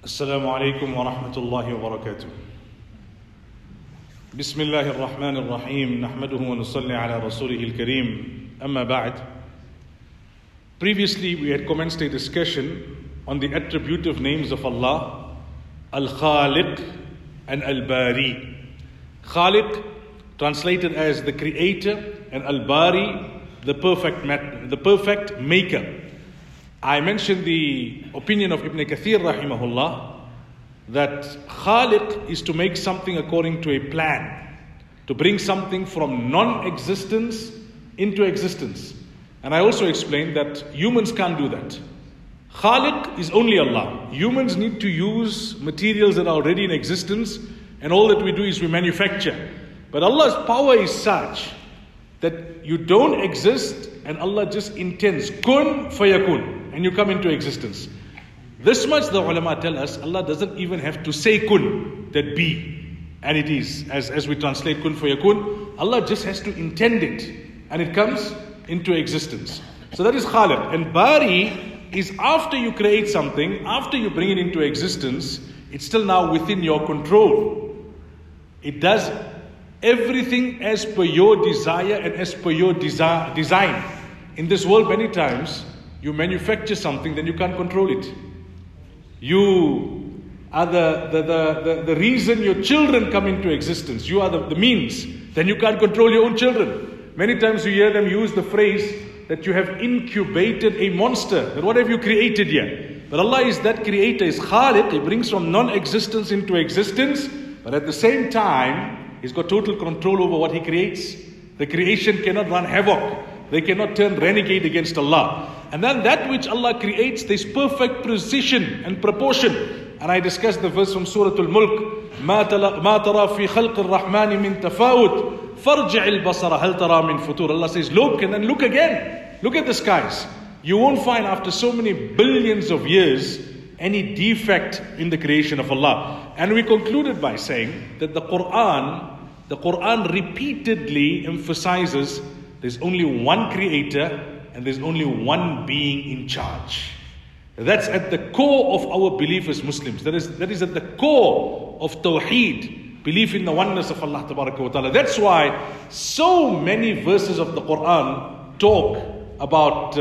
السلام عليكم ورحمة الله وبركاته. بسم الله الرحمن الرحيم. نحمده ونصلي على رسوله الكريم. أما بعد. Previously we had commenced a discussion on the attributive names of Allah, Al-Khaliq and Al-Bari. Khaliq translated as the creator, and Al-Bari the perfect maker. I mentioned the opinion of Ibn Kathir rahimahullah that Khaliq is to make something according to a plan, to bring something from non-existence into existence. And I also explained that humans can't do that. Khaliq is only Allah. Humans need to use materials that are already in existence, and all that we do is we manufacture. But Allah's power is such that you don't exist and Allah just intends kun fayakun, and you come into existence. This much the ulama tell us, Allah doesn't even have to say kun, that be, and it is. As we translate kun fayakun, Allah just has to intend it, and it comes into existence. So that is Khaliq. And Bari is after you create something, after you bring it into existence, it's still now within your control. It does everything as per your desire and as per your design. In this world, many times, you manufacture something, then you can't control it. You are the reason your children come into existence. You are the means. Then you can't control your own children. Many times you hear them use the phrase that you have incubated a monster. That what have you created here? But Allah is that creator, is Khaliq. He brings from non-existence into existence. But at the same time, He's got total control over what He creates. The creation cannot run havoc. They cannot turn renegade against Allah. And then that which Allah creates, there's perfect precision and proportion. And I discussed the verse from Surah Al-Mulk. مَا تَرَى فِي خَلْقِ الرَّحْمَنِ مِن تَفَاوُتٍ فَارْجِعِ الْبَصَرَ هَلْ تَرَى مِن فُتُورٍ. Allah says, look, and then look again. Look at the skies. You won't find after so many billions of years any defect in the creation of Allah. And we concluded by saying that the Quran repeatedly emphasizes there's only one creator and there's only one being in charge. That's at the core of our belief as Muslims. That is at the core of Tawheed, belief in the oneness of Allah Tabaraka wa Ta'ala. That's why so many verses of the Quran talk about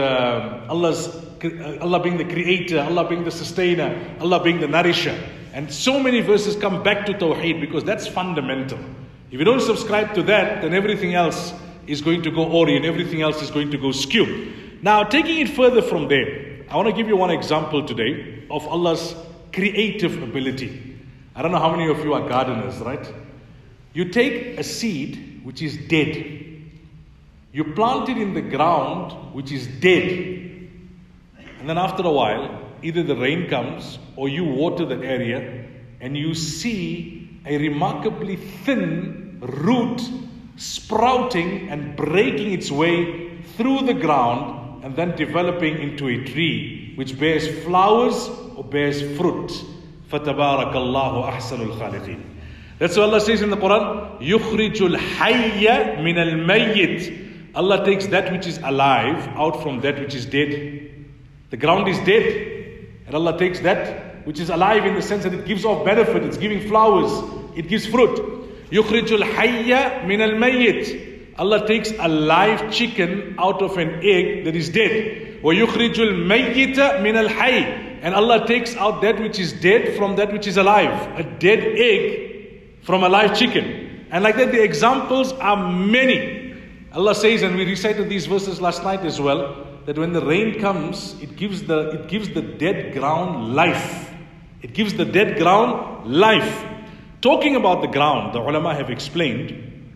Allah being the creator, Allah being the sustainer, Allah being the nourisher. And so many verses come back to Tawheed because that's fundamental. If you don't subscribe to that, then everything else is going to go awry and everything else is going to go skew. Now, taking it further from there, I want to give you one example today of Allah's creative ability. I don't know how many of you are gardeners, right? You take a seed which is dead. You plant it in the ground which is dead. And then after a while, either the rain comes or you water the area and you see a remarkably thin root sprouting and breaking its way through the ground and then developing into a tree which bears flowers or bears fruit. فَتَبَارَكَ اللَّهُ أَحْسَنُ الْخَالِقِينَ. That's what Allah says in the Quran. يُخْرِجُ الْحَيَّ مِنَ الْمَيِّتِ. Allah takes that which is alive out from that which is dead. The ground is dead, and Allah takes that which is alive in the sense that it gives off benefit, it's giving flowers, it gives fruit. يُخْرِجُ الْحَيَّ مِنَ الْمَيِّتِ. Allah takes a live chicken out of an egg that is dead. وَيُخْرِجُ الْمَيِّتَ مِنَ الْحَيِّ. And Allah takes out that which is dead from that which is alive. A dead egg from a live chicken. And like that, the examples are many. Allah says, and we recited these verses last night as well, that when the rain comes, it gives the dead ground life. It gives the dead ground life. Talking about the ground, the ulama have explained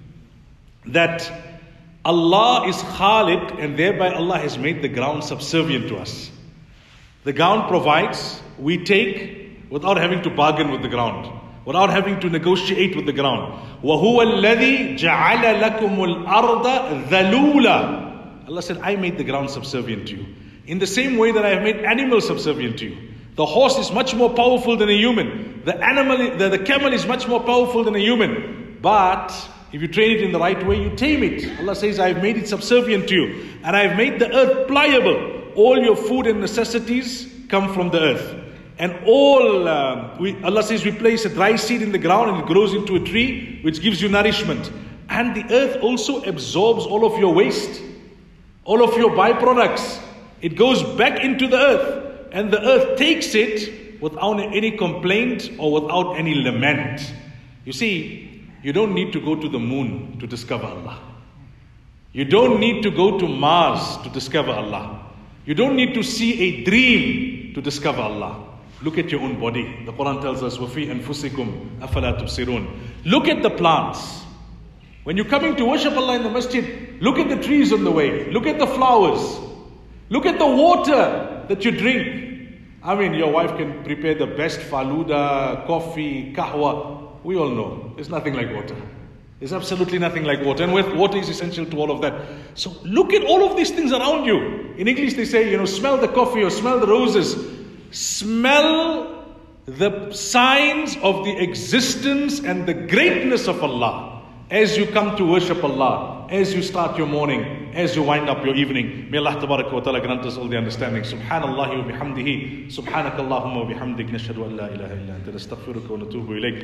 that Allah is Khaliq, and thereby Allah has made the ground subservient to us. The ground provides, we take without having to bargain with the ground, without having to negotiate with the ground. وَهُوَ الَّذِي جَعَلَ لَكُمُ الْأَرْضَ ذَلُولًا. Allah said, I made the ground subservient to you. In the same way that I have made animals subservient to you. The horse is much more powerful than a human. The camel is much more powerful than a human. But if you train it in the right way, you tame it. Allah says, I have made it subservient to you. And I have made the earth pliable. All your food and necessities come from the earth. And Allah says we place a dry seed in the ground and it grows into a tree which gives you nourishment. And the earth also absorbs all of your waste, all of your byproducts. It goes back into the earth, and the earth takes it without any complaint or without any lament. You see, you don't need to go to the moon to discover Allah. You don't need to go to Mars to discover Allah. You don't need to see a dream to discover Allah. Look at your own body. The Quran tells us, وَفِي أَنفُسِكُمْ أَفَلَا تُبْصِرُونَ. Look at the plants. When you're coming to worship Allah in the masjid, look at the trees on the way. Look at the flowers. Look at the water that you drink. I mean, your wife can prepare the best faluda, coffee, kahwa. We all know there's nothing like water. There's absolutely nothing like water. And water is essential to all of that. So look at all of these things around you. In English they say, smell the coffee or smell the roses. Smell the signs of the existence and the greatness of Allah. As you come to worship Allah, as you start your morning, as you wind up your evening. May Allah tabaraka wa ta'ala grant us all the understanding. Subhanallah wa bihamdihi. Subhanakallahumma wa bihamdik. Nashhadu an la ilaha illa anta nastaghfiruka wa natubu ilayk.